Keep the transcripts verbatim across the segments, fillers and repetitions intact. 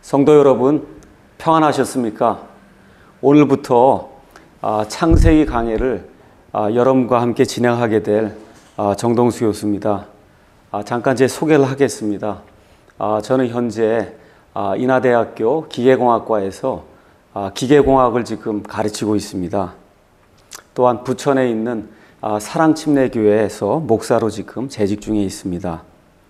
성도 여러분, 평안하셨습니까? 오늘부터 창세기 강해를 여러분과 함께 진행하게 될 정동수 교수입니다. 잠깐 제 소개를 하겠습니다. 저는 현재 인하대학교 기계공학과에서 기계공학을 지금 가르치고 있습니다. 또한 부천에 있는 사랑침례교회에서 목사로 지금 재직 중에 있습니다.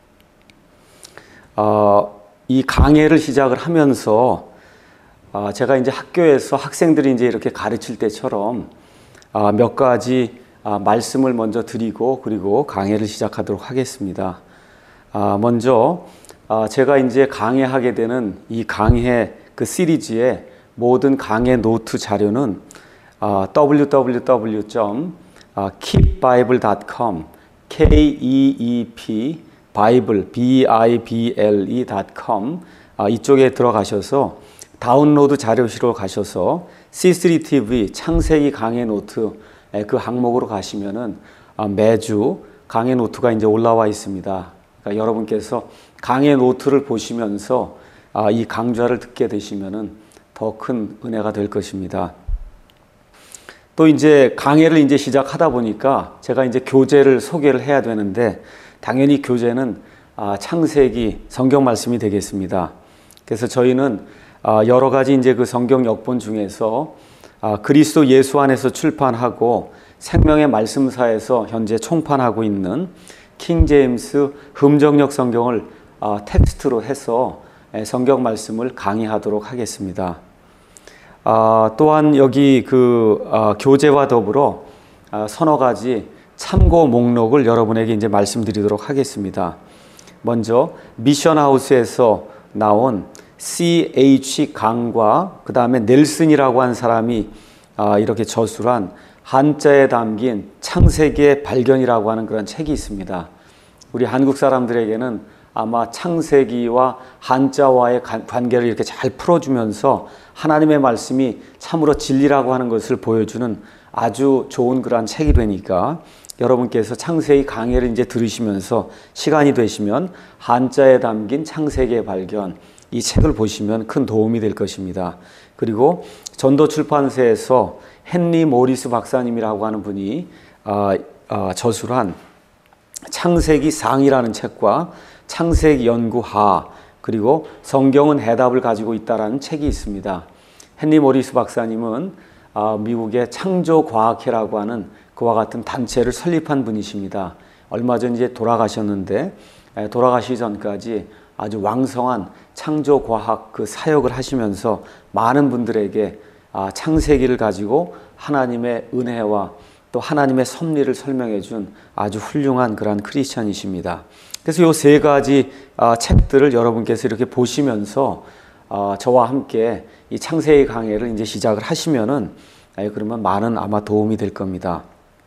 이 강해를 시작을 하면서 제가 이제 학교에서 학생들이 이제 이렇게 가르칠 때처럼 몇 가지 말씀을 먼저 드리고 그리고 강해를 시작하도록 하겠습니다. 먼저 제가 이제 강해하게 되는 이 강해 그 시리즈의 모든 강해 노트 자료는 더블유 더블유 더블유 점 keep bible 닷 컴 K E E P 바이블 B I B L E 닷 컴 이쪽에 들어가셔서 다운로드 자료실로 가셔서 씨 쓰리 티 브이 창세기 강해 노트 그 항목으로 가시면은 매주 강해 노트가 이제 올라와 있습니다. 그러니까 여러분께서 강해 노트를 보시면서 이 강좌를 듣게 되시면은 더 큰 은혜가 될 것입니다. 또 이제 강해를 이제 시작하다 보니까 제가 이제 교재를 소개를 해야 되는데 당연히 교재는 창세기 성경 말씀이 되겠습니다. 그래서 저희는 여러 가지 이제 그 성경 역본 중에서 그리스도 예수 안에서 출판하고 생명의 말씀사에서 현재 총판하고 있는 킹 제임스 흠정역 성경을 텍스트로 해서 성경 말씀을 강의하도록 하겠습니다. 또한 여기 그 교재와 더불어 서너 가지 참고 목록을 여러분에게 이제 말씀드리도록 하겠습니다. 먼저 미션하우스에서 나온 씨 에이치 강과 그 다음에 넬슨이라고 한 사람이 이렇게 저술한 한자에 담긴 창세기의 발견이라고 하는 그런 책이 있습니다. 우리 한국 사람들에게는 아마 창세기와 한자와의 관계를 이렇게 잘 풀어주면서 하나님의 말씀이 참으로 진리라고 하는 것을 보여주는 아주 좋은 그런 책이 되니까 여러분께서 창세기 강해를 이제 들으시면서 시간이 되시면 한자에 담긴 창세기의 발견 이 책을 보시면 큰 도움이 될 것입니다. 그리고 전도출판사에서 헨리 모리스 박사님이라고 하는 분이 어, 어, 저술한 창세기 상이라는 책과 창세기 연구하 그리고 성경은 해답을 가지고 있다라는 책이 있습니다. 헨리 모리스 박사님은 어, 미국의 창조과학회라고 하는 그와 같은 단체를 설립한 분이십니다. 얼마 전 이제 돌아가셨는데 돌아가시기 전까지 아주 왕성한 창조과학 그 사역을 하시면서 많은 분들에게 창세기를 가지고 하나님의 은혜와 또 하나님의 섭리를 설명해 준 아주 훌륭한 그런 크리스천이십니다. 그래서 이 세 가지 책들을 여러분께서 이렇게 보시면서 저와 함께 이 창세기 강해를 이제 시작을 하시면은 그러면 많은 아마 도움이 될 겁니다.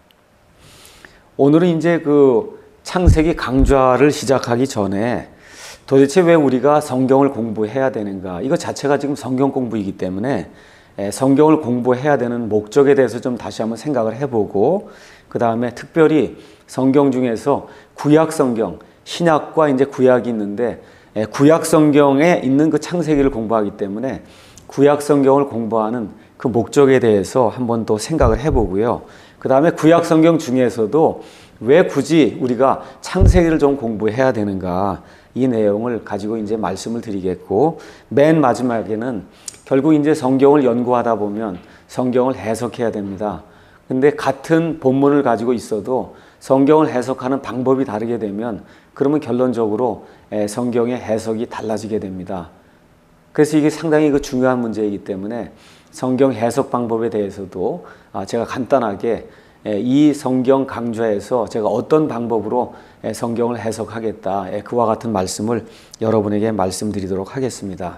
오늘은 이제 그 창세기 강좌를 시작하기 전에 도대체 왜 우리가 성경을 공부해야 되는가? 이거 자체가 지금 성경 공부이기 때문에 성경을 공부해야 되는 목적에 대해서 좀 다시 한번 생각을 해보고 그 다음에 특별히 성경 중에서 구약 성경, 신약과 이제 구약이 있는데 구약 성경에 있는 그 창세기를 공부하기 때문에 구약 성경을 공부하는 그 목적에 대해서 한번 더 생각을 해보고요. 그 다음에 구약 성경 중에서도 왜 굳이 우리가 창세기를 좀 공부해야 되는가? 이 내용을 가지고 이제 말씀을 드리겠고, 맨 마지막에는 결국 이제 성경을 연구하다 보면 성경을 해석해야 됩니다. 근데 같은 본문을 가지고 있어도 성경을 해석하는 방법이 다르게 되면 그러면 결론적으로 성경의 해석이 달라지게 됩니다. 그래서 이게 상당히 그 중요한 문제이기 때문에 성경 해석 방법에 대해서도 제가 간단하게 이 성경 강좌에서 제가 어떤 방법으로 성경을 해석하겠다 그와 같은 말씀을 여러분에게 말씀드리도록 하겠습니다.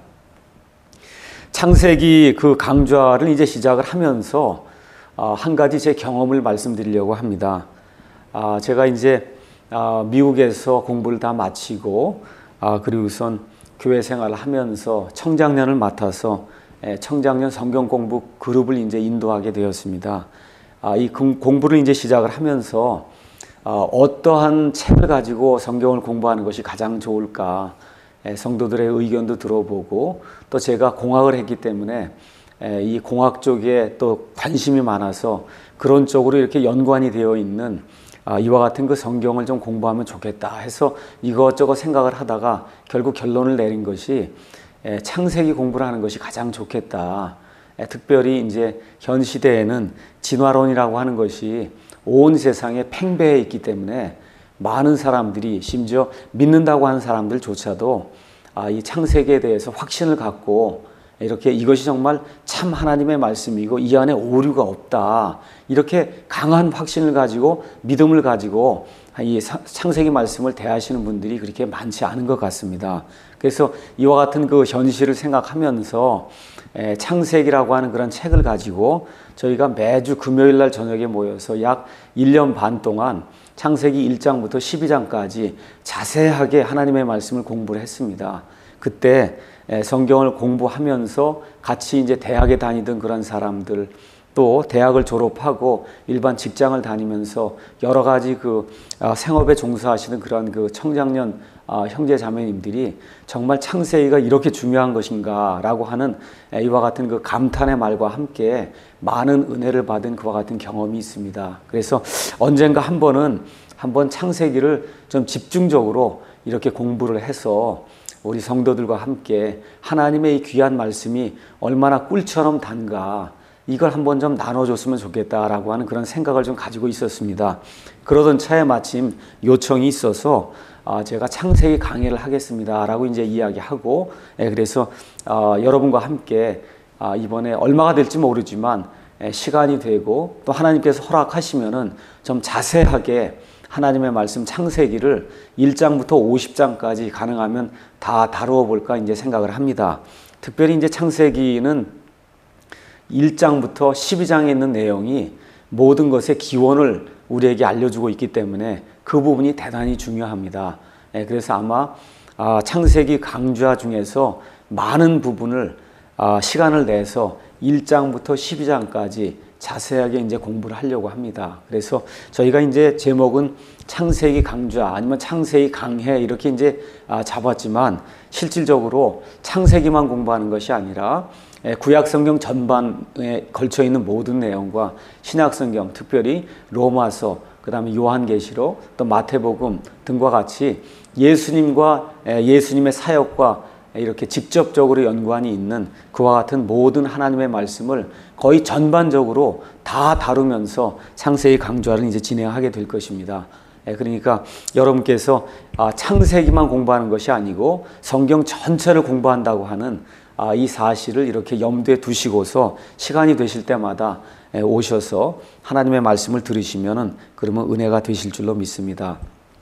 창세기 그 강좌를 이제 시작을 하면서 한 가지 제 경험을 말씀드리려고 합니다. 제가 이제 미국에서 공부를 다 마치고 그리고 우선 교회 생활을 하면서 청장년을 맡아서 청장년 성경 공부 그룹을 이제 인도하게 되었습니다. 이 공부를 이제 시작을 하면서 어떠한 책을 가지고 성경을 공부하는 것이 가장 좋을까 성도들의 의견도 들어보고 또 제가 공학을 했기 때문에 이 공학 쪽에 또 관심이 많아서 그런 쪽으로 이렇게 연관이 되어 있는 이와 같은 그 성경을 좀 공부하면 좋겠다 해서 이것저것 생각을 하다가 결국 결론을 내린 것이 창세기 공부를 하는 것이 가장 좋겠다. 특별히 이제 현 시대에는 진화론이라고 하는 것이 온 세상에 팽배해 있기 때문에 많은 사람들이 심지어 믿는다고 하는 사람들조차도 이 창세기에 대해서 확신을 갖고 이렇게 이것이 정말 참 하나님의 말씀이고 이 안에 오류가 없다. 이렇게 강한 확신을 가지고 믿음을 가지고 이 창세기 말씀을 대하시는 분들이 그렇게 많지 않은 것 같습니다. 그래서 이와 같은 그 현실을 생각하면서 창세기라고 하는 그런 책을 가지고 저희가 매주 금요일 날 저녁에 모여서 약 일 년 반 동안 창세기 일 장부터 십이 장까지 자세하게 하나님의 말씀을 공부를 했습니다. 그때 성경을 공부하면서 같이 이제 대학에 다니던 그런 사람들, 또 대학을 졸업하고 일반 직장을 다니면서 여러 가지 그 생업에 종사하시는 그런 그 청장년 형제 자매님들이 정말 창세기가 이렇게 중요한 것인가라고 하는 이와 같은 그 감탄의 말과 함께 많은 은혜를 받은 그와 같은 경험이 있습니다. 그래서 언젠가 한 번은 한번 창세기를 좀 집중적으로 이렇게 공부를 해서 우리 성도들과 함께 하나님의 이 귀한 말씀이 얼마나 꿀처럼 단가 이걸 한번 좀 나눠줬으면 좋겠다라고 하는 그런 생각을 좀 가지고 있었습니다. 그러던 차에 마침 요청이 있어서 제가 창세기 강의를 하겠습니다라고 이제 이야기하고, 그래서 여러분과 함께 이번에 얼마가 될지 모르지만 시간이 되고 또 하나님께서 허락하시면은 좀 자세하게 하나님의 말씀 창세기를 일 장부터 오십 장까지 가능하면 다 다루어 볼까 이제 생각을 합니다. 특별히 이제 창세기는 일 장부터 십이 장에 있는 내용이 모든 것의 기원을 우리에게 알려주고 있기 때문에 그 부분이 대단히 중요합니다. 그래서 아마 창세기 강좌 중에서 많은 부분을 시간을 내서 일 장부터 십이 장까지 자세하게 이제 공부를 하려고 합니다. 그래서 저희가 이제 제목은 창세기 강좌 아니면 창세기 강해 이렇게 이제 잡았지만 실질적으로 창세기만 공부하는 것이 아니라 구약 성경 전반에 걸쳐 있는 모든 내용과 신약 성경, 특별히 로마서, 그다음에 요한계시록, 또 마태복음 등과 같이 예수님과 예수님의 사역과 이렇게 직접적으로 연관이 있는 그와 같은 모든 하나님의 말씀을 거의 전반적으로 다 다루면서 창세기 강좌를 이제 진행하게 될 것입니다. 그러니까 여러분께서 창세기만 공부하는 것이 아니고 성경 전체를 공부한다고 하는 이 사실을 이렇게 염두에 두시고서 시간이 되실 때마다 오셔서 하나님의 말씀을 들으시면은 그러면 은혜가 되실 줄로 믿습니다.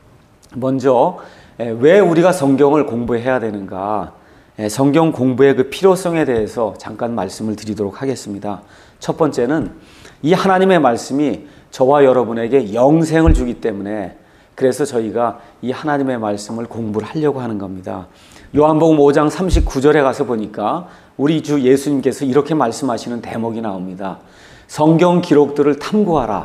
먼저 왜 우리가 성경을 공부해야 되는가? 성경 공부의 그 필요성에 대해서 잠깐 말씀을 드리도록 하겠습니다. 첫 번째는 이 하나님의 말씀이 저와 여러분에게 영생을 주기 때문에 그래서 저희가 이 하나님의 말씀을 공부를 하려고 하는 겁니다. 요한복음 오 장 삼십구 절에 가서 보니까 우리 주 예수님께서 이렇게 말씀하시는 대목이 나옵니다. 성경 기록들을 탐구하라.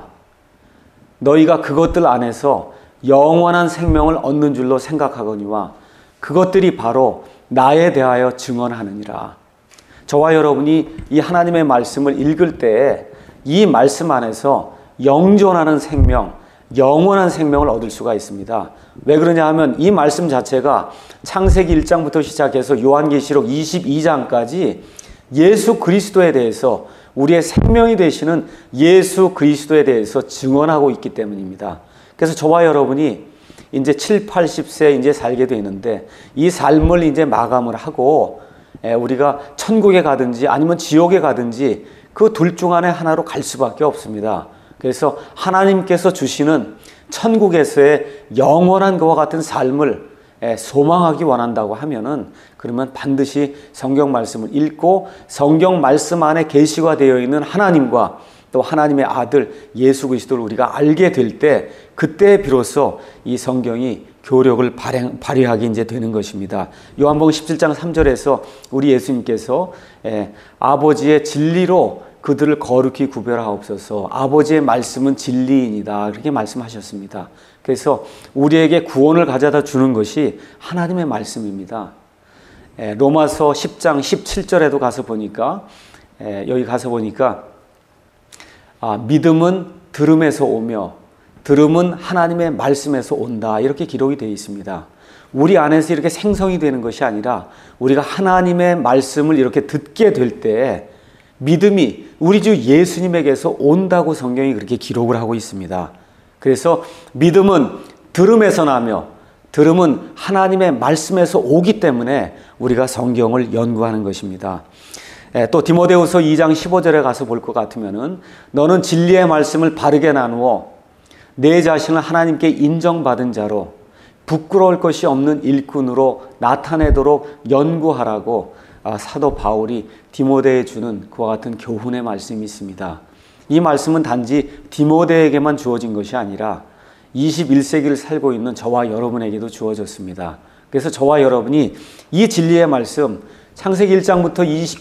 너희가 그것들 안에서 영원한 생명을 얻는 줄로 생각하거니와 그것들이 바로 나에 대하여 증언하느니라. 저와 여러분이 이 하나님의 말씀을 읽을 때 이 말씀 안에서 영존하는 생명, 영원한 생명을 얻을 수가 있습니다. 왜 그러냐 하면 이 말씀 자체가 창세기 일 장부터 시작해서 요한계시록 이십이 장까지 예수 그리스도에 대해서 우리의 생명이 되시는 예수 그리스도에 대해서 증언하고 있기 때문입니다. 그래서 저와 여러분이 이제 칠, 팔십 세 이제 살게 되는데 이 삶을 이제 마감을 하고 우리가 천국에 가든지 아니면 지옥에 가든지 그 둘 중 안에 하나로 갈 수밖에 없습니다. 그래서 하나님께서 주시는 천국에서의 영원한 그와 같은 삶을 소망하기 원한다고 하면은 그러면 반드시 성경 말씀을 읽고 성경 말씀 안에 계시가 되어 있는 하나님과 또 하나님의 아들 예수 그리스도를 우리가 알게 될 때 그때 비로소 이 성경이 교력을 발행, 발휘하게 이제 되는 것입니다. 요한복음 십칠 장 삼 절에서 우리 예수님께서 에, 아버지의 진리로 그들을 거룩히 구별하옵소서. 아버지의 말씀은 진리이니다. 그렇게 말씀하셨습니다. 그래서 우리에게 구원을 가져다 주는 것이 하나님의 말씀입니다. 로마서 십 장 십칠 절에도 가서 보니까 여기 가서 보니까 아, 믿음은 들음에서 오며 들음은 하나님의 말씀에서 온다 이렇게 기록이 되어 있습니다. 우리 안에서 이렇게 생성이 되는 것이 아니라 우리가 하나님의 말씀을 이렇게 듣게 될 때 믿음이 우리 주 예수님에게서 온다고 성경이 그렇게 기록을 하고 있습니다. 그래서 믿음은 들음에서 나며 들음은 하나님의 말씀에서 오기 때문에 우리가 성경을 연구하는 것입니다. 또 디모데후서 이 장 십오 절에 가서 볼 것 같으면은 너는 진리의 말씀을 바르게 나누어 내 자신을 하나님께 인정받은 자로 부끄러울 것이 없는 일꾼으로 나타내도록 연구하라고 사도 바울이 디모데에 주는 그와 같은 교훈의 말씀이 있습니다. 이 말씀은 단지 디모데에게만 주어진 것이 아니라 이십일 세기를 살고 있는 저와 여러분에게도 주어졌습니다. 그래서 저와 여러분이 이 진리의 말씀, 창세기 일 장부터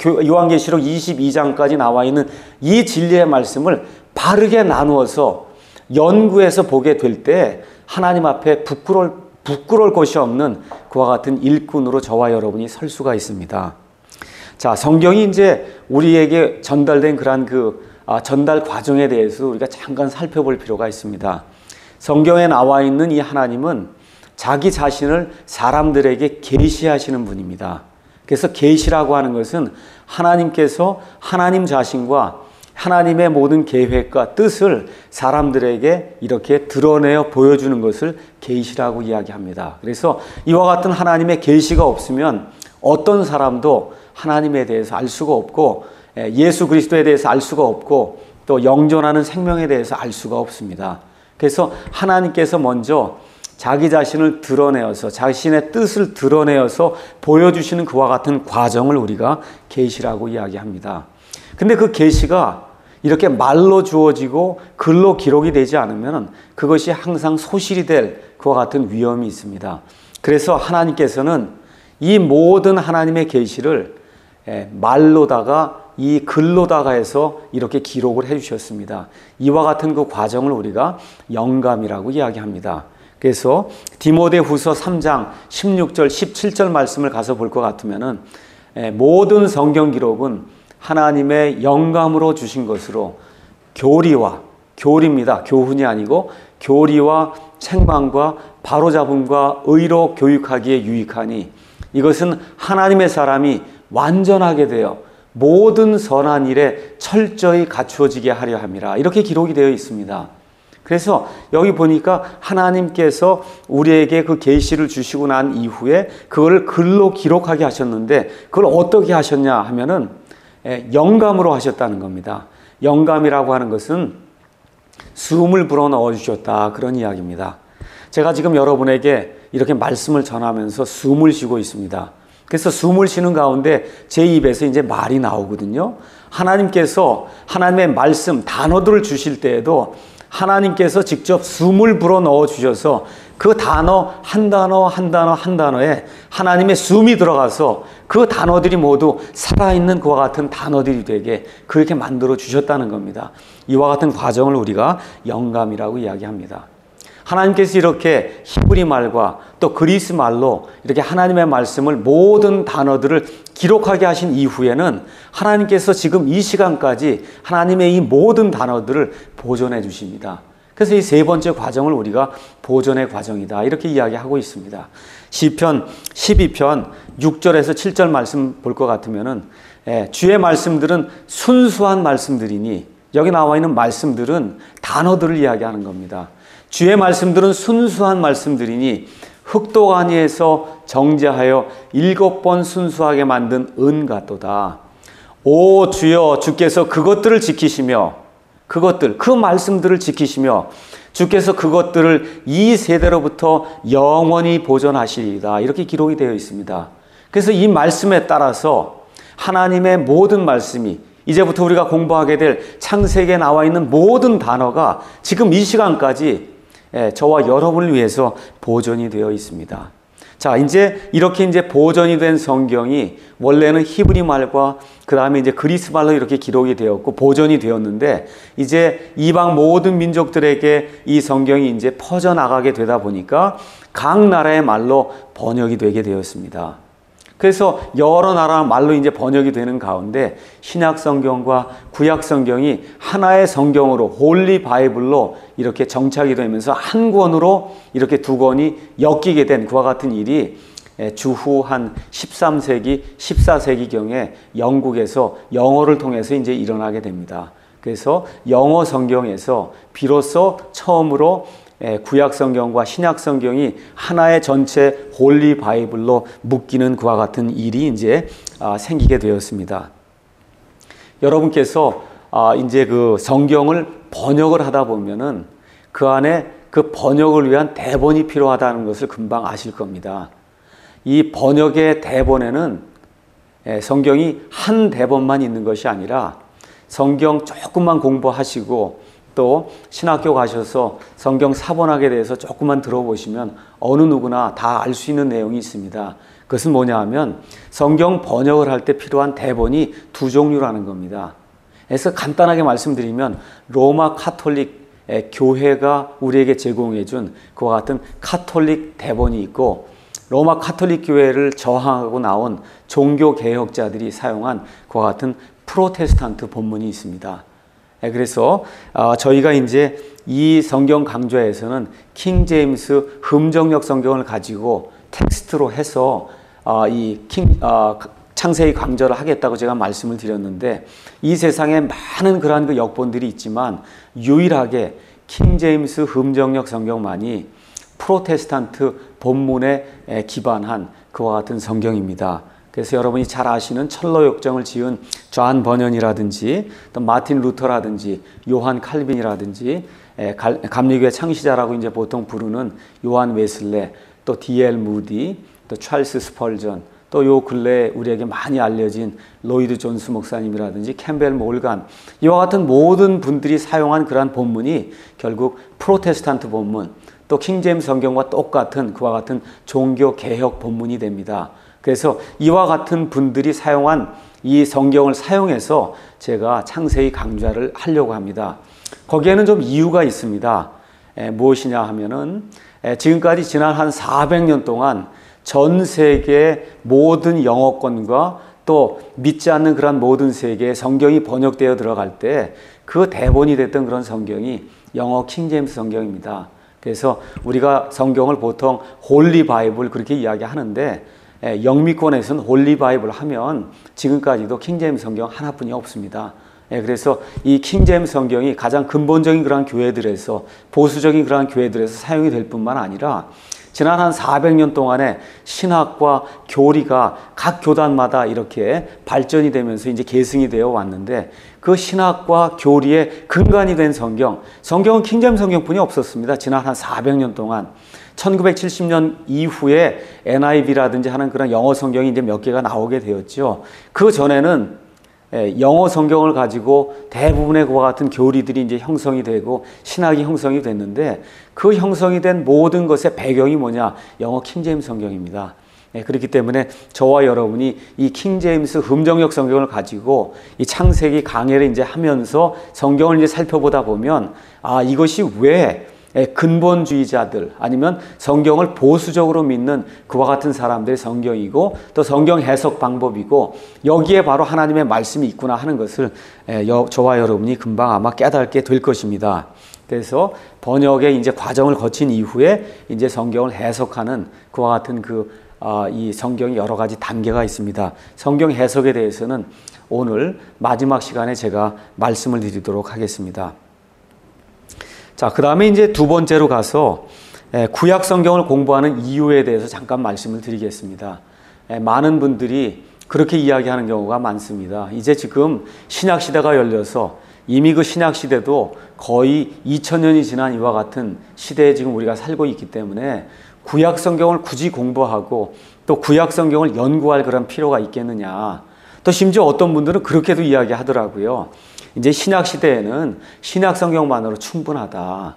요한계시록 이십이 장까지 나와 있는 이 진리의 말씀을 바르게 나누어서 연구해서 보게 될 때 하나님 앞에 부끄러울, 부끄러울 것이 없는 그와 같은 일꾼으로 저와 여러분이 설 수가 있습니다. 자, 성경이 이제 우리에게 전달된 그러한 그 아, 전달 과정에 대해서 우리가 잠깐 살펴볼 필요가 있습니다. 성경에 나와 있는 이 하나님은 자기 자신을 사람들에게 계시하시는 분입니다. 그래서 계시라고 하는 것은 하나님께서 하나님 자신과 하나님의 모든 계획과 뜻을 사람들에게 이렇게 드러내어 보여주는 것을 계시라고 이야기합니다. 그래서 이와 같은 하나님의 계시가 없으면 어떤 사람도 하나님에 대해서 알 수가 없고 예수 그리스도에 대해서 알 수가 없고 또 영존하는 생명에 대해서 알 수가 없습니다. 그래서 하나님께서 먼저 자기 자신을 드러내어서 자신의 뜻을 드러내어서 보여주시는 그와 같은 과정을 우리가 계시라고 이야기합니다. 근데 그 계시가 이렇게 말로 주어지고 글로 기록이 되지 않으면 그것이 항상 소실이 될 그와 같은 위험이 있습니다. 그래서 하나님께서는 이 모든 하나님의 계시를 말로다가 이 글로다가 해서 이렇게 기록을 해주셨습니다. 이와 같은 그 과정을 우리가 영감이라고 이야기합니다. 그래서 디모데후서 삼 장 십육 절 십칠 절 말씀을 가서 볼 것 같으면은 모든 성경 기록은 하나님의 영감으로 주신 것으로 교리와 교리입니다. 교훈이 아니고 교리와 책망과 바로잡음과 의로 교육하기에 유익하니 이것은 하나님의 사람이 완전하게 되어 모든 선한 일에 철저히 갖추어지게 하려 함이라 이렇게 기록이 되어 있습니다. 그래서 여기 보니까 하나님께서 우리에게 그 계시를 주시고 난 이후에 그거를 글로 기록하게 하셨는데 그걸 어떻게 하셨냐 하면은 영감으로 하셨다는 겁니다. 영감이라고 하는 것은 숨을 불어넣어 주셨다 그런 이야기입니다. 제가 지금 여러분에게 이렇게 말씀을 전하면서 숨을 쉬고 있습니다. 그래서 숨을 쉬는 가운데 제 입에서 이제 말이 나오거든요. 하나님께서 하나님의 말씀 단어들을 주실 때에도 하나님께서 직접 숨을 불어넣어 주셔서 그 단어 한 단어 한 단어 한 단어에 하나님의 숨이 들어가서 그 단어들이 모두 살아있는 그와 같은 단어들이 되게 그렇게 만들어 주셨다는 겁니다. 이와 같은 과정을 우리가 영감이라고 이야기합니다. 하나님께서 이렇게 히브리 말과 또 그리스 말로 이렇게 하나님의 말씀을 모든 단어들을 기록하게 하신 이후에는 하나님께서 지금 이 시간까지 하나님의 이 모든 단어들을 보존해 주십니다. 그래서 이 세 번째 과정을 우리가 보존의 과정이다 이렇게 이야기하고 있습니다. 시편 십이 편 육 절에서 칠 절 말씀 볼 것 같으면은 예, 주의 말씀들은 순수한 말씀들이니 여기 나와 있는 말씀들은 단어들을 이야기하는 겁니다. 주의 말씀들은 순수한 말씀들이니 흑도가니에서 정제하여 일곱 번 순수하게 만든 은 같도다. 오 주여 주께서 그것들을 지키시며 그것들 그 말씀들을 지키시며 주께서 그것들을 이 세대로부터 영원히 보존하시리이다 이렇게 기록이 되어 있습니다. 그래서 이 말씀에 따라서 하나님의 모든 말씀이 이제부터 우리가 공부하게 될 창세기에 나와 있는 모든 단어가 지금 이 시간까지 저와 여러분을 위해서 보존이 되어 있습니다. 자, 이제 이렇게 이제 보존이 된 성경이 원래는 히브리 말과 그 다음에 이제 그리스 말로 이렇게 기록이 되었고 보존이 되었는데 이제 이방 모든 민족들에게 이 성경이 이제 퍼져나가게 되다 보니까 각 나라의 말로 번역이 되게 되었습니다. 그래서 여러 나라 말로 이제 번역이 되는 가운데 신약 성경과 구약 성경이 하나의 성경으로 홀리 바이블로 이렇게 정착이 되면서 한 권으로 이렇게 두 권이 엮이게 된 그와 같은 일이 주후 한 십삼 세기, 십사 세기경에 영국에서 영어를 통해서 이제 일어나게 됩니다. 그래서 영어 성경에서 비로소 처음으로 구약 성경과 신약 성경이 하나의 전체 홀리 바이블로 묶이는 그와 같은 일이 이제 생기게 되었습니다. 여러분께서 이제 그 성경을 번역을 하다 보면은 그 안에 그 번역을 위한 대본이 필요하다는 것을 금방 아실 겁니다. 이 번역의 대본에는 성경이 한 대본만 있는 것이 아니라 성경 조금만 공부하시고 또 신학교 가셔서 성경 사본학에 대해서 조금만 들어보시면 어느 누구나 다 알 수 있는 내용이 있습니다. 그것은 뭐냐 하면 성경 번역을 할 때 필요한 대본이 두 종류라는 겁니다. 그래서 간단하게 말씀드리면 로마 카톨릭 교회가 우리에게 제공해 준 그와 같은 카톨릭 대본이 있고 로마 카톨릭 교회를 저항하고 나온 종교 개혁자들이 사용한 그와 같은 프로테스탄트 본문이 있습니다. 그래서 저희가 이제 이 성경 강좌에서는 킹 제임스 흠정역 성경을 가지고 텍스트로 해서 이 킹, 창세기 강좌를 하겠다고 제가 말씀을 드렸는데 이 세상에 많은 그러한 그 역본들이 있지만 유일하게 킹 제임스 흠정역 성경만이 프로테스탄트 본문에 기반한 그와 같은 성경입니다. 그래서 여러분이 잘 아시는 철로 역정을 지은 존 버년이라든지 또 마틴 루터라든지 요한 칼빈이라든지 감리교회 창시자라고 이제 보통 부르는 요한 웨슬레, 또 디엘 무디, 또 찰스 스펄전, 또 요 근래에 우리에게 많이 알려진 로이드 존스 목사님이라든지 캠벨 몰간, 이와 같은 모든 분들이 사용한 그러한 본문이 결국 프로테스탄트 본문, 또 킹제임스 성경과 똑같은 그와 같은 종교 개혁 본문이 됩니다. 그래서 이와 같은 분들이 사용한 이 성경을 사용해서 제가 창세기 강좌를 하려고 합니다. 거기에는 좀 이유가 있습니다. 에, 무엇이냐 하면은 에, 지금까지 지난 한 사백 년 동안 전 세계 모든 영어권과 또 믿지 않는 그런 모든 세계에 성경이 번역되어 들어갈 때 그 대본이 됐던 그런 성경이 영어 킹제임스 성경입니다. 그래서 우리가 성경을 보통 홀리 바이블 그렇게 이야기하는데 영미권에서는 홀리 바이블 하면 지금까지도 킹제임스 성경 하나뿐이 없습니다. 그래서 이 킹제임스 성경이 가장 근본적인 그런 교회들에서 보수적인 그런 교회들에서 사용이 될 뿐만 아니라 지난 한 사백 년 동안의 신학과 교리가 각 교단마다 이렇게 발전이 되면서 이제 계승이 되어 왔는데 그 신학과 교리의 근간이 된 성경, 성경은 킹제임스 성경뿐이 없었습니다. 지난 한 사백 년 동안. 천구백칠십 년 이후에 엔아이브이라든지 하는 그런 영어 성경이 이제 몇 개가 나오게 되었죠. 그 전에는 영어 성경을 가지고 대부분의 그와 같은 교리들이 이제 형성이 되고 신학이 형성이 됐는데 그 형성이 된 모든 것의 배경이 뭐냐? 영어 킹제임스 성경입니다. 그렇기 때문에 저와 여러분이 이 킹제임스 흠정역 성경을 가지고 이 창세기 강해를 이제 하면서 성경을 이제 살펴보다 보면 아, 이것이 왜 근본주의자들 아니면 성경을 보수적으로 믿는 그와 같은 사람들의 성경이고 또 성경 해석 방법이고 여기에 바로 하나님의 말씀이 있구나 하는 것을 저와 여러분이 금방 아마 깨닫게 될 것입니다. 그래서 번역의 이제 과정을 거친 이후에 이제 성경을 해석하는 그와 같은 그 이 성경이 여러 가지 단계가 있습니다. 성경 해석에 대해서는 오늘 마지막 시간에 제가 말씀을 드리도록 하겠습니다. 자, 그 다음에 이제 두 번째로 가서 구약 성경을 공부하는 이유에 대해서 잠깐 말씀을 드리겠습니다. 많은 분들이 그렇게 이야기하는 경우가 많습니다. 이제 지금 신약 시대가 열려서 이미 그 신약 시대도 거의 이천 년이 지난 이와 같은 시대에 지금 우리가 살고 있기 때문에 구약 성경을 굳이 공부하고 또 구약 성경을 연구할 그런 필요가 있겠느냐. 또 심지어 어떤 분들은 그렇게도 이야기하더라고요. 이제 신약 시대에는 신약 성경만으로 충분하다.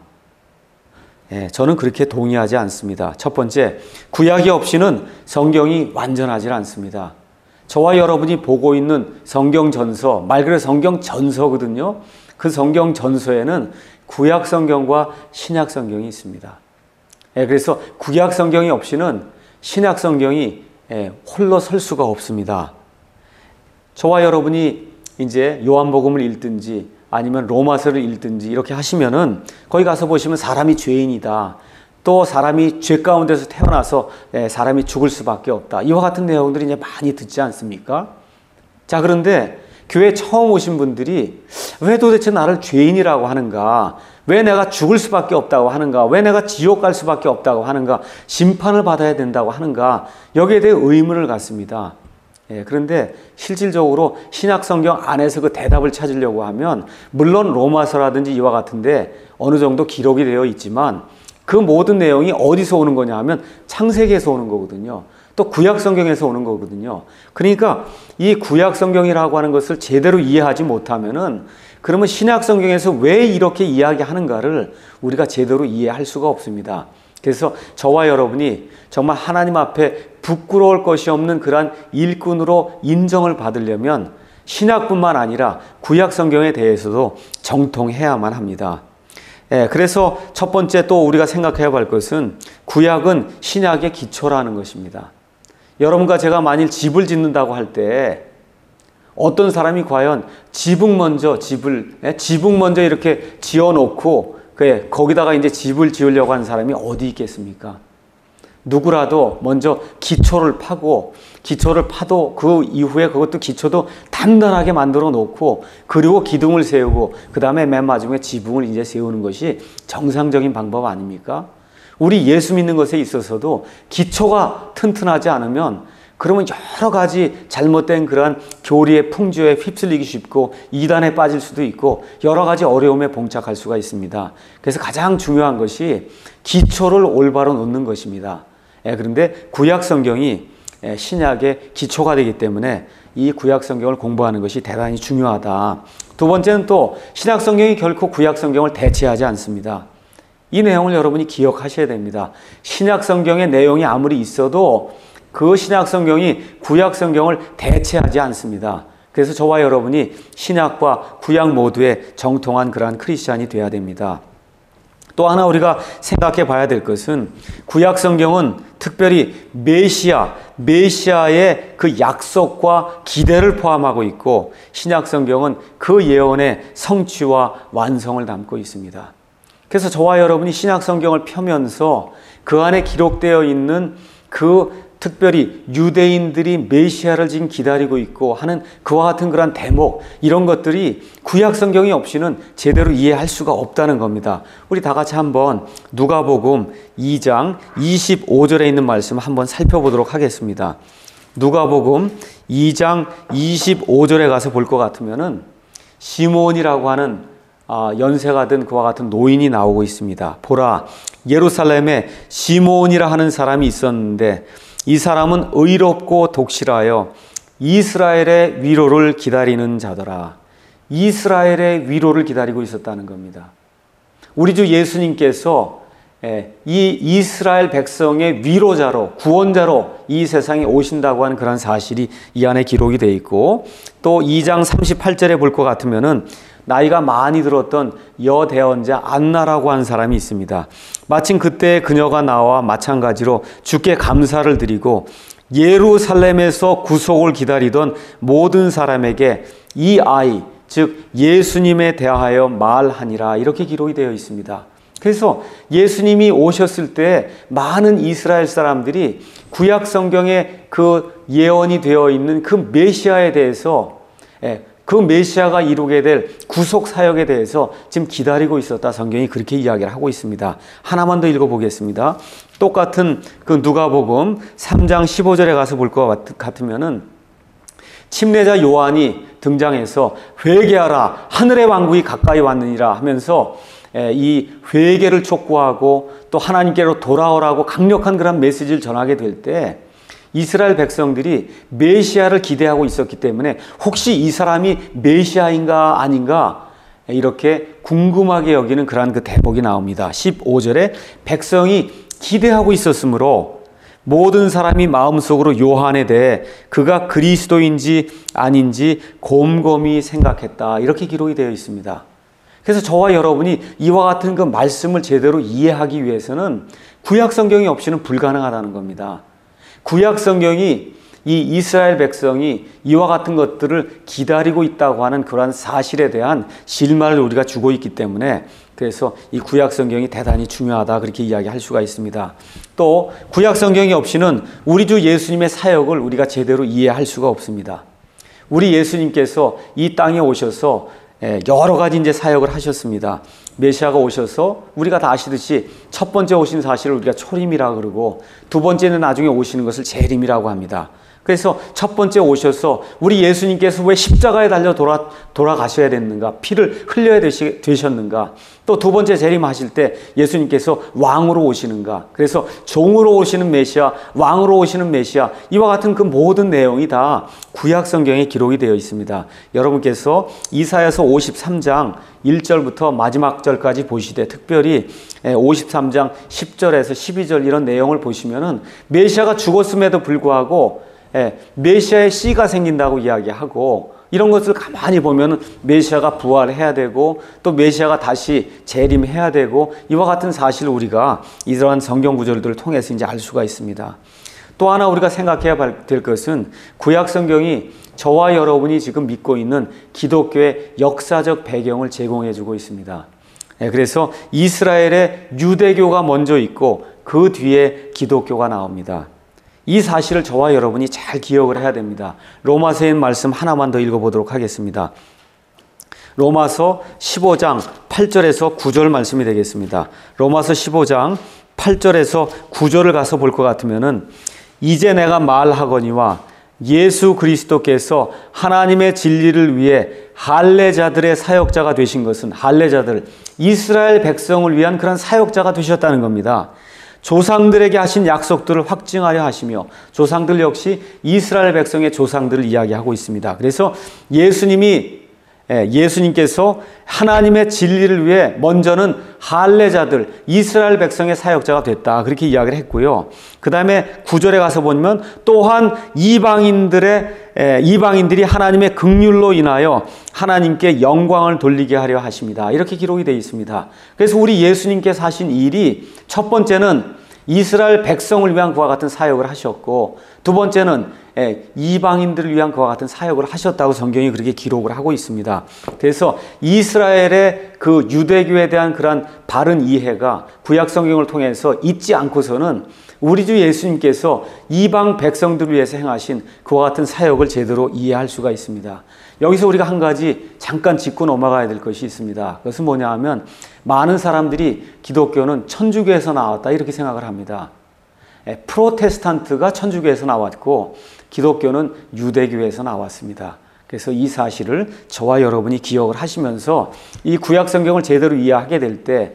예, 저는 그렇게 동의하지 않습니다. 첫 번째, 구약이 없이는 성경이 완전하지 않습니다. 저와 여러분이 보고 있는 성경 전서, 말 그대로 성경 전서거든요. 그 성경 전서에는 구약 성경과 신약 성경이 있습니다. 예, 그래서 구약 성경이 없이는 신약 성경이 예, 홀로 설 수가 없습니다. 저와 여러분이 이제 요한복음을 읽든지 아니면 로마서를 읽든지 이렇게 하시면은 거기 가서 보시면 사람이 죄인이다. 또 사람이 죄 가운데서 태어나서 사람이 죽을 수밖에 없다. 이와 같은 내용들이 이제 많이 듣지 않습니까? 자, 그런데 교회 처음 오신 분들이 왜 도대체 나를 죄인이라고 하는가? 왜 내가 죽을 수밖에 없다고 하는가? 왜 내가 지옥 갈 수밖에 없다고 하는가? 심판을 받아야 된다고 하는가? 여기에 대해 의문을 갖습니다. 예, 그런데 실질적으로 신약 성경 안에서 그 대답을 찾으려고 하면 물론 로마서라든지 이와 같은데 어느 정도 기록이 되어 있지만 그 모든 내용이 어디서 오는 거냐 하면 창세기에서 오는 거거든요. 또 구약 성경에서 오는 거거든요. 그러니까 이 구약 성경이라고 하는 것을 제대로 이해하지 못하면은 그러면 신약 성경에서 왜 이렇게 이야기하는가를 우리가 제대로 이해할 수가 없습니다. 그래서 저와 여러분이 정말 하나님 앞에 부끄러울 것이 없는 그러한 일꾼으로 인정을 받으려면 신약뿐만 아니라 구약 성경에 대해서도 정통해야만 합니다. 예, 그래서 첫 번째 또 우리가 생각해야 할 것은 구약은 신약의 기초라는 것입니다. 여러분과 제가 만일 집을 짓는다고 할 때 어떤 사람이 과연 지붕 먼저 집을 예, 지붕 먼저 이렇게 지어놓고 그래, 거기다가 이제 집을 지으려고 하는 사람이 어디 있겠습니까? 누구라도 먼저 기초를 파고 기초를 파도 그 이후에 그것도 기초도 단단하게 만들어 놓고 그리고 기둥을 세우고 그 다음에 맨 마지막에 지붕을 이제 세우는 것이 정상적인 방법 아닙니까? 우리 예수 믿는 것에 있어서도 기초가 튼튼하지 않으면 그러면 여러 가지 잘못된 그러한 교리의 풍조에 휩쓸리기 쉽고 이단에 빠질 수도 있고 여러 가지 어려움에 봉착할 수가 있습니다. 그래서 가장 중요한 것이 기초를 올바로 놓는 것입니다. 예, 그런데 구약 성경이 신약의 기초가 되기 때문에 이 구약 성경을 공부하는 것이 대단히 중요하다. 두 번째는 또 신약 성경이 결코 구약 성경을 대체하지 않습니다. 이 내용을 여러분이 기억하셔야 됩니다. 신약 성경의 내용이 아무리 있어도 그 신약 성경이 구약 성경을 대체하지 않습니다. 그래서 저와 여러분이 신약과 구약 모두에 정통한 그러한 크리스찬이 되어야 됩니다. 또 하나 우리가 생각해 봐야 될 것은 구약 성경은 특별히 메시아, 메시아의 그 약속과 기대를 포함하고 있고 신약 성경은 그 예언의 성취와 완성을 담고 있습니다. 그래서 저와 여러분이 신약 성경을 펴면서 그 안에 기록되어 있는 그 특별히 유대인들이 메시아를 지금 기다리고 있고 하는 그와 같은 그런 대목 이런 것들이 구약 성경이 없이는 제대로 이해할 수가 없다는 겁니다. 우리 다 같이 한번 누가복음 이 장 이십오 절에 있는 말씀 한번 살펴보도록 하겠습니다. 누가복음 이 장 이십오 절에 가서 볼 것 같으면은 시몬이라고 하는 연세가 든 그와 같은 노인이 나오고 있습니다. 보라, 예루살렘에 시몬이라 하는 사람이 있었는데 이 사람은 의롭고 독실하여 이스라엘의 위로를 기다리는 자더라. 이스라엘의 위로를 기다리고 있었다는 겁니다. 우리 주 예수님께서 이 이스라엘 백성의 위로자로, 구원자로 이 세상에 오신다고 하는 그런 사실이 이 안에 기록이 되어 있고 또 이 장 삼십팔 절에 볼 것 같으면은 나이가 많이 들었던 여대언자 안나라고 하는 사람이 있습니다. 마침 그때 그녀가 나와 마찬가지로 주께 감사를 드리고 예루살렘에서 구속을 기다리던 모든 사람에게 이 아이, 즉 예수님에 대하여 말하니라 이렇게 기록이 되어 있습니다. 그래서 예수님이 오셨을 때 많은 이스라엘 사람들이 구약 성경에 그 예언이 되어 있는 그 메시아에 대해서 그 메시아가 이루게 될 구속 사역에 대해서 지금 기다리고 있었다. 성경이 그렇게 이야기를 하고 있습니다. 하나만 더 읽어보겠습니다. 똑같은 그 누가복음 삼 장 십오 절에 가서 볼 것 같으면은 침례자 요한이 등장해서 회개하라 하늘의 왕국이 가까이 왔느니라 하면서 이 회개를 촉구하고 또 하나님께로 돌아오라고 강력한 그런 메시지를 전하게 될 때 이스라엘 백성들이 메시아를 기대하고 있었기 때문에 혹시 이 사람이 메시아인가 아닌가 이렇게 궁금하게 여기는 그러한 그 대목이 나옵니다. 십오 절에 백성이 기대하고 있었으므로 모든 사람이 마음속으로 요한에 대해 그가 그리스도인지 아닌지 곰곰이 생각했다. 이렇게 기록이 되어 있습니다. 그래서 저와 여러분이 이와 같은 그 말씀을 제대로 이해하기 위해서는 구약 성경이 없이는 불가능하다는 겁니다. 구약 성경이 이 이스라엘 백성이 이와 같은 것들을 기다리고 있다고 하는 그러한 사실에 대한 실마를 우리가 주고 있기 때문에 그래서 이 구약 성경이 대단히 중요하다 그렇게 이야기할 수가 있습니다. 또 구약 성경이 없이는 우리 주 예수님의 사역을 우리가 제대로 이해할 수가 없습니다. 우리 예수님께서 이 땅에 오셔서 여러 가지 이제 사역을 하셨습니다. 메시아가 오셔서 우리가 다 아시듯이 첫 번째 오신 사실을 우리가 초림이라 그러고 두 번째는 나중에 오시는 것을 재림이라고 합니다. 그래서 첫 번째 오셔서 우리 예수님께서 왜 십자가에 달려 돌아, 돌아가셔야 됐는가? 피를 흘려야 되시, 되셨는가? 또 두 번째 재림하실 때 예수님께서 왕으로 오시는가? 그래서 종으로 오시는 메시아, 왕으로 오시는 메시아, 이와 같은 그 모든 내용이 다 구약 성경에 기록이 되어 있습니다. 여러분께서 이사야서 오십삼 장 일 절부터 마지막 절까지 보시되 특별히 오십삼 장 십 절에서 십이 절 이런 내용을 보시면은 메시아가 죽었음에도 불구하고 예, 메시아의 씨가 생긴다고 이야기하고 이런 것을 가만히 보면 메시아가 부활해야 되고 또 메시아가 다시 재림해야 되고 이와 같은 사실을 우리가 이러한 성경 구절들을 통해서 이제 알 수가 있습니다. 또 하나 우리가 생각해야 될 것은 구약 성경이 저와 여러분이 지금 믿고 있는 기독교의 역사적 배경을 제공해 주고 있습니다. 예, 그래서 이스라엘의 유대교가 먼저 있고 그 뒤에 기독교가 나옵니다. 이 사실을 저와 여러분이 잘 기억을 해야 됩니다. 로마서의 말씀 하나만 더 읽어보도록 하겠습니다. 로마서 십오 장 팔 절에서 구 절 말씀이 되겠습니다. 로마서 십오 장 팔 절에서 구 절을 가서 볼 것 같으면은 이제 내가 말하거니와 예수 그리스도께서 하나님의 진리를 위해 할례자들의 사역자가 되신 것은 할례자들, 이스라엘 백성을 위한 그런 사역자가 되셨다는 겁니다. 조상들에게 하신 약속들을 확증하려 하시며 조상들 역시 이스라엘 백성의 조상들을 이야기하고 있습니다. 그래서 예수님이 예수님께서 하나님의 진리를 위해 먼저는 할례자들 이스라엘 백성의 사역자가 됐다 그렇게 이야기를 했고요. 그 다음에 구 절에 가서 보면 또한 이방인들의 이방인들이 하나님의 긍휼로 인하여 하나님께 영광을 돌리게 하려 하십니다. 이렇게 기록이 되어 있습니다. 그래서 우리 예수님께서 하신 일이 첫 번째는 이스라엘 백성을 위한 그와 같은 사역을 하셨고 두 번째는 이방인들을 위한 그와 같은 사역을 하셨다고 성경이 그렇게 기록을 하고 있습니다. 그래서 이스라엘의 그 유대교에 대한 그런 바른 이해가 구약 성경을 통해서 잊지 않고서는 우리 주 예수님께서 이방 백성들을 위해서 행하신 그와 같은 사역을 제대로 이해할 수가 있습니다. 여기서 우리가 한 가지 잠깐 짚고 넘어가야 될 것이 있습니다. 그것은 뭐냐 하면 많은 사람들이 기독교는 천주교에서 나왔다 이렇게 생각을 합니다. 프로테스탄트가 천주교에서 나왔고 기독교는 유대교에서 나왔습니다. 그래서 이 사실을 저와 여러분이 기억을 하시면서 이 구약 성경을 제대로 이해하게 될 때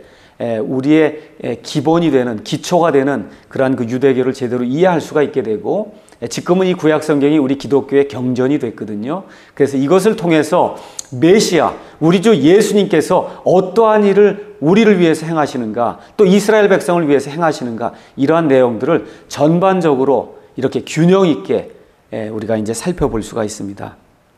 우리의 기본이 되는 기초가 되는 그러한 그 유대교를 제대로 이해할 수가 있게 되고 지금은 이 구약 성경이 우리 기독교의 경전이 됐거든요. 그래서 이것을 통해서 메시아 우리 주 예수님께서 어떠한 일을 우리를 위해서 행하시는가 또 이스라엘 백성을 위해서 행하시는가 이러한 내용들을 전반적으로 이렇게 균형 있게 우리가 이제 살펴볼 수가 있습니다.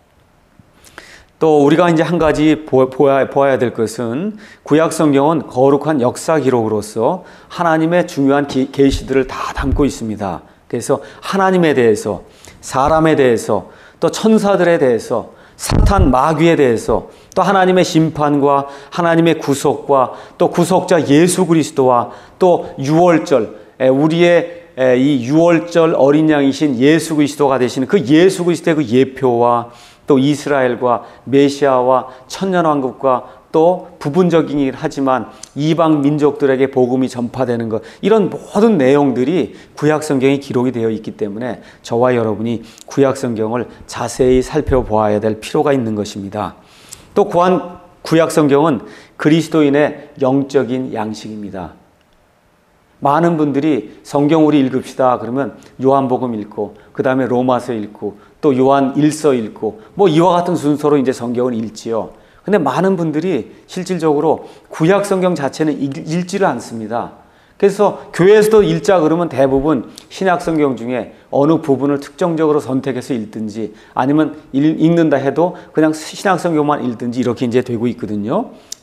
또 우리가 이제 한 가지 보아야, 보아야 될 것은 구약 성경은 거룩한 역사 기록으로서 하나님의 중요한 기, 계시들을 다 담고 있습니다. 그래서 하나님에 대해서, 사람에 대해서, 또 천사들에 대해서, 사탄 마귀에 대해서, 또 하나님의 심판과 하나님의 구속과 또 구속자 예수 그리스도와 또 유월절, 우리의 이 유월절 어린 양이신 예수 그리스도가 되시는 그 예수 그리스도의 그 예표와 또 이스라엘과 메시아와 천년왕국과 또 부분적이긴 하지만 이방 민족들에게 복음이 전파되는 것 이런 모든 내용들이 구약 성경에 기록이 되어 있기 때문에 저와 여러분이 구약 성경을 자세히 살펴보아야 될 필요가 있는 것입니다. 또 구한 구약 성경은 그리스도인의 영적인 양식입니다. 많은 분들이 성경 우리 읽읍시다 그러면 요한복음 읽고 그 다음에 로마서 읽고 또 요한 일서 읽고 뭐 이와 같은 순서로 이제 성경을 읽지요. 근데 많은 분들이 실질적으로 구약 성경 자체는 읽, 읽지를 않습니다. 그래서 교회에서도 읽자 그러면 대부분 신약 성경 중에 어느 부분을 특정적으로 선택해서 읽든지 아니면 읽, 읽는다 해도 그냥 신약 성경만 읽든지 이렇게 이제 되고 있거든요.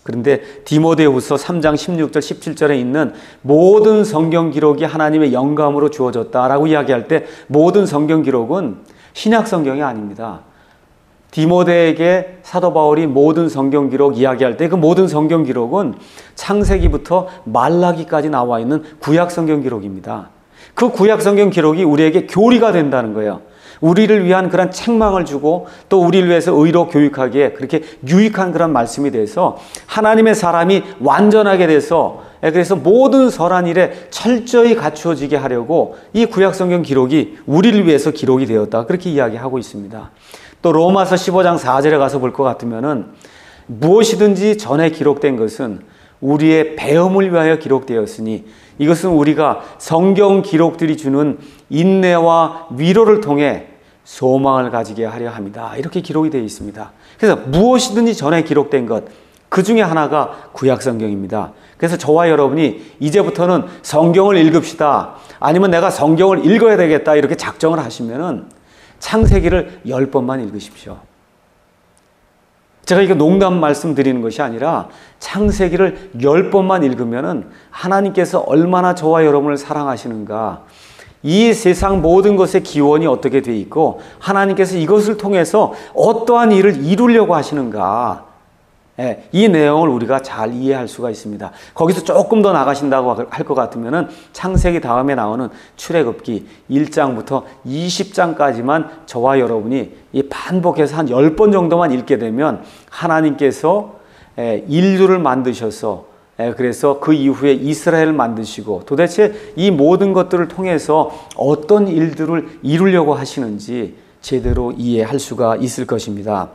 그런데 디모데후서 삼 장 십육 절 십칠 절에 있는 모든 성경 기록이 하나님의 영감으로 주어졌다라고 이야기할 때 모든 성경 기록은 신약 성경이 아닙니다. 디모데에게 사도 바울이 모든 성경 기록 이야기할 때 그 모든 성경 기록은 창세기부터 말라기까지 나와 있는 구약 성경 기록입니다. 그 구약 성경 기록이 우리에게 교리가 된다는 거예요. 우리를 위한 그런 책망을 주고 또 우리를 위해서 의로 교육하기에 그렇게 유익한 그런 말씀이 돼서 하나님의 사람이 완전하게 돼서 그래서 모든 선한 일에 철저히 갖추어지게 하려고 이 구약 성경 기록이 우리를 위해서 기록이 되었다. 그렇게 이야기하고 있습니다. 또 로마서 십오 장 사 절에 가서 볼 것 같으면은 무엇이든지 전에 기록된 것은 우리의 배움을 위하여 기록되었으니 이것은 우리가 성경 기록들이 주는 인내와 위로를 통해 소망을 가지게 하려 합니다. 이렇게 기록이 되어 있습니다. 그래서 무엇이든지 전에 기록된 것, 그 중에 하나가 구약 성경입니다. 그래서 저와 여러분이 이제부터는 성경을 읽읍시다. 아니면 내가 성경을 읽어야 되겠다. 이렇게 작정을 하시면은 창세기를 열 번만 읽으십시오. 제가 이거 농담 말씀드리는 것이 아니라 창세기를 열 번만 읽으면은 하나님께서 얼마나 저와 여러분을 사랑하시는가, 이 세상 모든 것의 기원이 어떻게 돼 있고 하나님께서 이것을 통해서 어떠한 일을 이루려고 하시는가, 예, 이 내용을 우리가 잘 이해할 수가 있습니다. 거기서 조금 더 나가신다고 할 것 같으면은 창세기 다음에 나오는 출애굽기 일 장부터 이십 장까지만 저와 여러분이 이 반복해서 한 열 번 정도만 읽게 되면 하나님께서 예, 인류를 만드셔서 예, 그래서 그 이후에 이스라엘을 만드시고 도대체 이 모든 것들을 통해서 어떤 일들을 이루려고 하시는지 제대로 이해할 수가 있을 것입니다.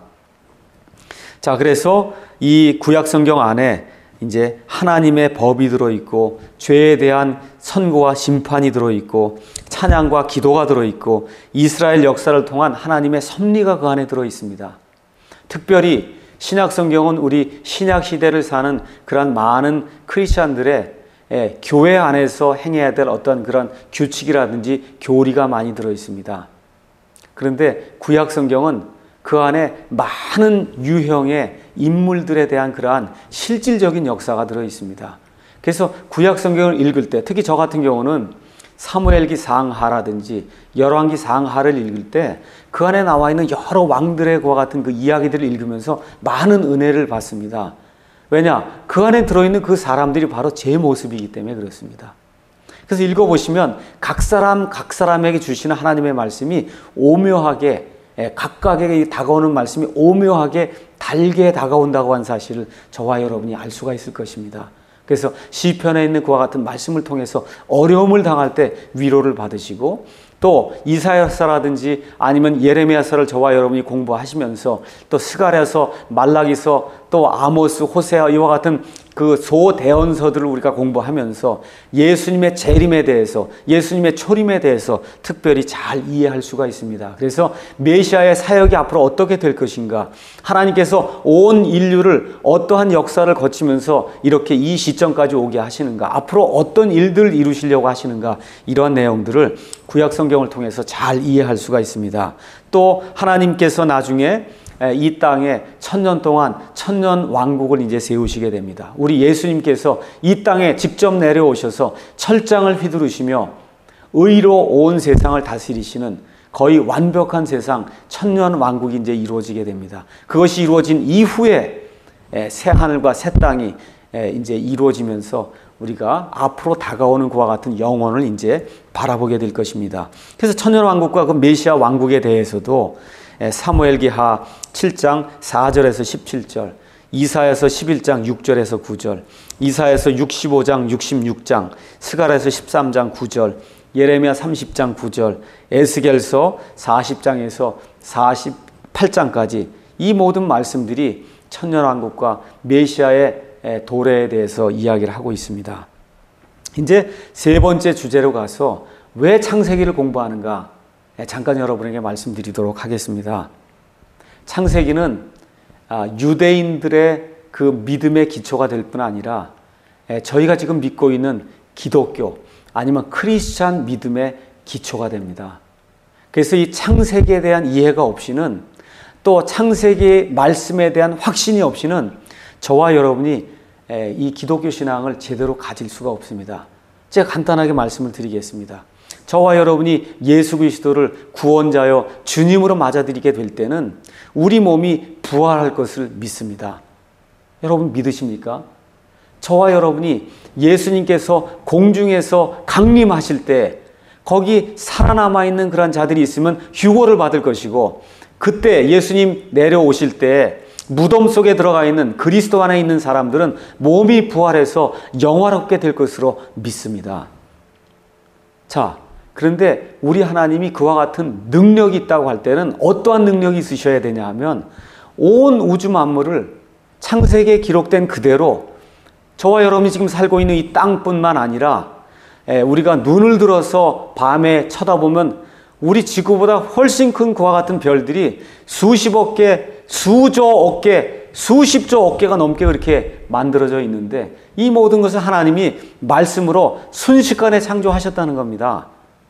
자, 그래서 이 구약 성경 안에 이제 하나님의 법이 들어있고 죄에 대한 선고와 심판이 들어있고 찬양과 기도가 들어있고 이스라엘 역사를 통한 하나님의 섭리가 그 안에 들어있습니다. 특별히 신약 성경은 우리 신약 시대를 사는 그런 많은 크리스찬들의 예, 교회 안에서 행해야 될 어떤 그런 규칙이라든지 교리가 많이 들어있습니다. 그런데 구약 성경은 그 안에 많은 유형의 인물들에 대한 그러한 실질적인 역사가 들어있습니다. 그래서 구약 성경을 읽을 때 특히 저 같은 경우는 사무엘기 상하라든지 열왕기 상하를 읽을 때 그 안에 나와 있는 여러 왕들의 그와 같은 그 이야기들을 읽으면서 많은 은혜를 받습니다. 왜냐? 그 안에 들어있는 그 사람들이 바로 제 모습이기 때문에 그렇습니다. 그래서 읽어보시면 각 사람 각 사람에게 주시는 하나님의 말씀이 오묘하게 각각에게 다가오는 말씀이 오묘하게 달게 다가온다고 한 사실을 저와 여러분이 알 수가 있을 것입니다. 그래서 시편에 있는 그와 같은 말씀을 통해서 어려움을 당할 때 위로를 받으시고 또 이사야서라든지 아니면 예레미야서를 저와 여러분이 공부하시면서 또 스가랴서, 말라기서, 또 아모스, 호세아 이와 같은 그 소대언서들을 우리가 공부하면서 예수님의 재림에 대해서, 예수님의 초림에 대해서 특별히 잘 이해할 수가 있습니다. 그래서 메시아의 사역이 앞으로 어떻게 될 것인가, 하나님께서 온 인류를 어떠한 역사를 거치면서 이렇게 이 시점까지 오게 하시는가, 앞으로 어떤 일들을 이루시려고 하시는가, 이러한 내용들을 구약 성경을 통해서 잘 이해할 수가 있습니다. 또 하나님께서 나중에 이 땅에 천년 동안 천년 왕국을 이제 세우시게 됩니다. 우리 예수님께서 이 땅에 직접 내려오셔서 철장을 휘두르시며 의로 온 세상을 다스리시는 거의 완벽한 세상 천년 왕국이 이제 이루어지게 됩니다. 그것이 이루어진 이후에 새 하늘과 새 땅이 이제 이루어지면서 우리가 앞으로 다가오는 그와 같은 영혼을 이제 바라보게 될 것입니다. 그래서 천년 왕국과 그 메시아 왕국에 대해서도 사무엘기하 칠 장 사 절에서 십칠 절, 이사야서 십일 장 육 절에서 구 절, 이사야서 육십오 장 육십육 장, 스가랴서 십삼 장 구 절, 예레미야 삼십 장 구 절, 에스겔서 사십 장에서 사십팔 장까지 이 모든 말씀들이 천년왕국과 메시아의 도래에 대해서 이야기를 하고 있습니다. 이제 세 번째 주제로 가서 왜 창세기를 공부하는가 잠깐 여러분에게 말씀드리도록 하겠습니다. 창세기는 유대인들의 그 믿음의 기초가 될 뿐 아니라 저희가 지금 믿고 있는 기독교 아니면 크리스찬 믿음의 기초가 됩니다. 그래서 이 창세기에 대한 이해가 없이는 또 창세기의 말씀에 대한 확신이 없이는 저와 여러분이 이 기독교 신앙을 제대로 가질 수가 없습니다. 제가 간단하게 말씀을 드리겠습니다. 저와 여러분이 예수 그리스도를 구원자여 주님으로 맞아들이게 될 때는 우리 몸이 부활할 것을 믿습니다. 여러분 믿으십니까? 저와 여러분이 예수님께서 공중에서 강림하실 때 거기 살아남아 있는 그런 자들이 있으면 휴거를 받을 것이고, 그때 예수님 내려오실 때 무덤 속에 들어가 있는 그리스도 안에 있는 사람들은 몸이 부활해서 영화롭게 될 것으로 믿습니다. 자, 그런데 우리 하나님이 그와 같은 능력이 있다고 할 때는 어떠한 능력이 있으셔야 되냐 하면, 온 우주 만물을 창세기에 기록된 그대로 저와 여러분이 지금 살고 있는 이 땅뿐만 아니라 우리가 눈을 들어서 밤에 쳐다보면 우리 지구보다 훨씬 큰 그와 같은 별들이 수십억 개, 수조억 개, 수십조억 개가 넘게 그렇게 만들어져 있는데, 이 모든 것을 하나님이 말씀으로 순식간에 창조하셨다는 겁니다.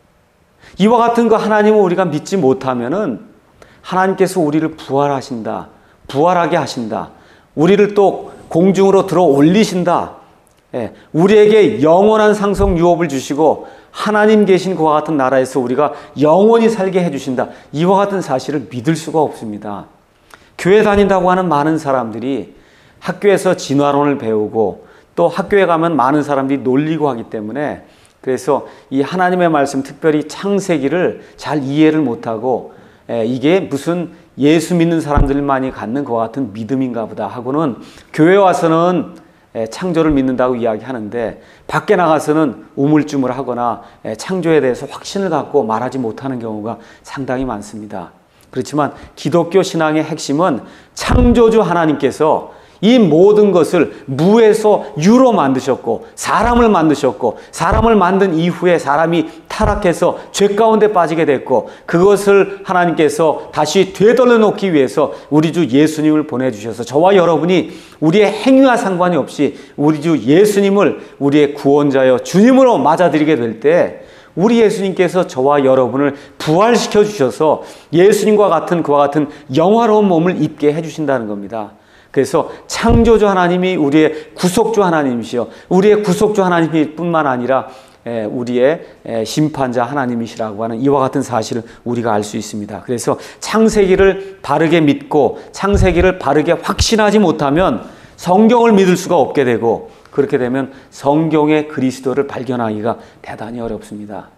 이와 같은 거 하나님을 우리가 믿지 못하면은 하나님께서 우리를 부활하신다, 부활하게 하신다, 우리를 또 공중으로 들어 올리신다, 예, 우리에게 영원한 상속 유업을 주시고 하나님 계신 그와 같은 나라에서 우리가 영원히 살게 해주신다, 이와 같은 사실을 믿을 수가 없습니다. 교회 다닌다고 하는 많은 사람들이 학교에서 진화론을 배우고 또 학교에 가면 많은 사람들이 놀리고 하기 때문에, 그래서 이 하나님의 말씀, 특별히 창세기를 잘 이해를 못하고 에, 이게 무슨 예수 믿는 사람들만이 갖는 그와 같은 믿음인가 보다 하고는 교회 와서는 에, 창조를 믿는다고 이야기하는데 밖에 나가서는 우물쭈물하거나 에, 창조에 대해서 확신을 갖고 말하지 못하는 경우가 상당히 많습니다. 그렇지만 기독교 신앙의 핵심은 창조주 하나님께서 이 모든 것을 무에서 유로 만드셨고 사람을 만드셨고, 사람을 만든 이후에 사람이 타락해서 죄 가운데 빠지게 됐고, 그것을 하나님께서 다시 되돌려 놓기 위해서 우리 주 예수님을 보내주셔서 저와 여러분이 우리의 행위와 상관이 없이 우리 주 예수님을 우리의 구원자여 주님으로 맞아들이게 될 때 우리 예수님께서 저와 여러분을 부활시켜 주셔서 예수님과 같은 그와 같은 영화로운 몸을 입게 해주신다는 겁니다. 그래서 창조주 하나님이 우리의 구속주 하나님이시여, 우리의 구속주 하나님일 뿐만 아니라 우리의 심판자 하나님이시라고 하는 이와 같은 사실을 우리가 알 수 있습니다. 그래서 창세기를 바르게 믿고 창세기를 바르게 확신하지 못하면 성경을 믿을 수가 없게 되고, 그렇게 되면 성경의 그리스도를 발견하기가 대단히 어렵습니다.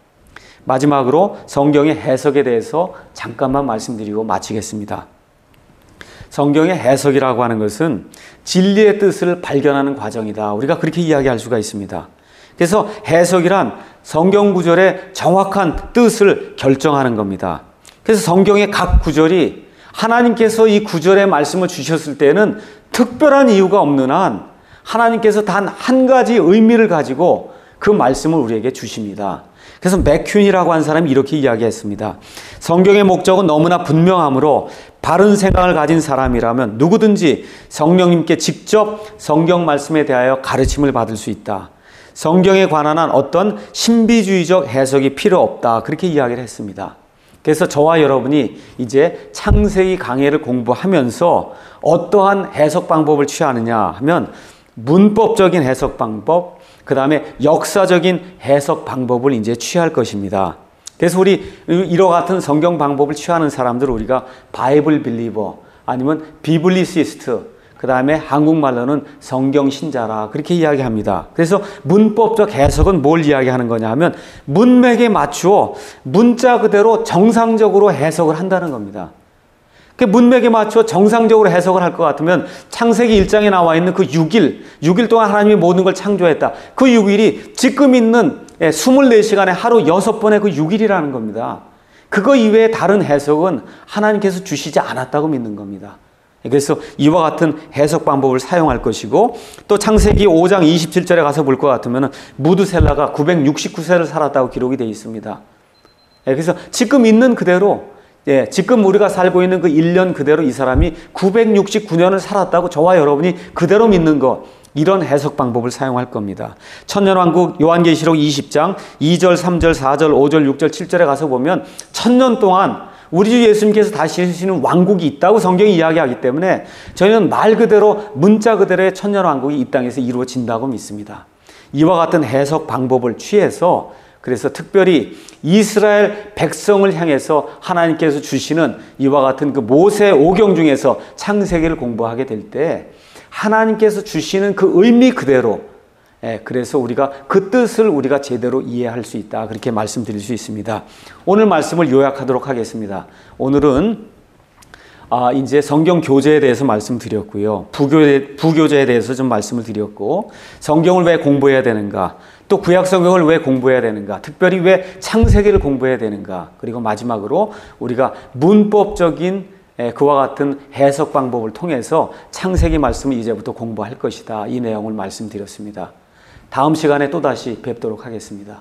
마지막으로 성경의 해석에 대해서 잠깐만 말씀드리고 마치겠습니다. 성경의 해석이라고 하는 것은 진리의 뜻을 발견하는 과정이다, 우리가 그렇게 이야기할 수가 있습니다. 그래서 해석이란 성경 구절의 정확한 뜻을 결정하는 겁니다. 그래서 성경의 각 구절이 하나님께서 이 구절의 말씀을 주셨을 때는 특별한 이유가 없는 한 하나님께서 단 한 가지 의미를 가지고 그 말씀을 우리에게 주십니다. 그래서 맥퀸이라고 한 사람이 이렇게 이야기했습니다. 성경의 목적은 너무나 분명하므로 바른 생각을 가진 사람이라면 누구든지 성령님께 직접 성경 말씀에 대하여 가르침을 받을 수 있다. 성경에 관한 한 어떤 신비주의적 해석이 필요 없다, 그렇게 이야기를 했습니다. 그래서 저와 여러분이 이제 창세기 강해를 공부하면서 어떠한 해석 방법을 취하느냐 하면 문법적인 해석 방법, 그 다음에 역사적인 해석 방법을 이제 취할 것입니다. 그래서 우리 이와 같은 성경 방법을 취하는 사람들을 우리가 바이블 빌리버, 아니면 비블리시스트, 그 다음에 한국말로는 성경신자라 그렇게 이야기합니다. 그래서 문법적 해석은 뭘 이야기하는 거냐 하면 문맥에 맞추어 문자 그대로 정상적으로 해석을 한다는 겁니다. 그 문맥에 맞춰 정상적으로 해석을 할 것 같으면 창세기 일 장에 나와 있는 그 육 일, 육 일 동안 하나님이 모든 걸 창조했다, 그 육 일이 지금 있는 이십사 시간에 하루 여섯 번의 그 육 일이라는 겁니다. 그거 이외에 다른 해석은 하나님께서 주시지 않았다고 믿는 겁니다. 그래서 이와 같은 해석 방법을 사용할 것이고, 또 창세기 오 장 이십칠 절에 가서 볼 것 같으면 무드셀라가 구백육십구 세를 살았다고 기록이 되어 있습니다. 그래서 지금 있는 그대로, 예, 지금 우리가 살고 있는 그 일 년 그대로 이 사람이 구백육십구 년을 살았다고 저와 여러분이 그대로 믿는 것, 이런 해석 방법을 사용할 겁니다. 천년왕국 요한계시록 이십 장 이 절, 삼 절, 사 절, 오 절, 육 절, 칠 절에 가서 보면 천년 동안 우리 주 예수님께서 다시시는 왕국이 있다고 성경이 이야기하기 때문에 저희는 말 그대로 문자 그대로의 천년왕국이 이 땅에서 이루어진다고 믿습니다. 이와 같은 해석 방법을 취해서 그래서 특별히 이스라엘 백성을 향해서 하나님께서 주시는 이와 같은 그 모세 오경 중에서 창세기를 공부하게 될 때 하나님께서 주시는 그 의미 그대로, 예, 그래서 우리가 그 뜻을 우리가 제대로 이해할 수 있다, 그렇게 말씀드릴 수 있습니다. 오늘 말씀을 요약하도록 하겠습니다. 오늘은 아, 이제 성경 교재에 대해서 말씀드렸고요. 부교재, 부교재에 대해서 좀 말씀을 드렸고, 성경을 왜 공부해야 되는가, 또 구약 성경을 왜 공부해야 되는가, 특별히 왜 창세기를 공부해야 되는가, 그리고 마지막으로 우리가 문법적인 그와 같은 해석 방법을 통해서 창세기 말씀을 이제부터 공부할 것이다, 이 내용을 말씀드렸습니다. 다음 시간에 또다시 뵙도록 하겠습니다.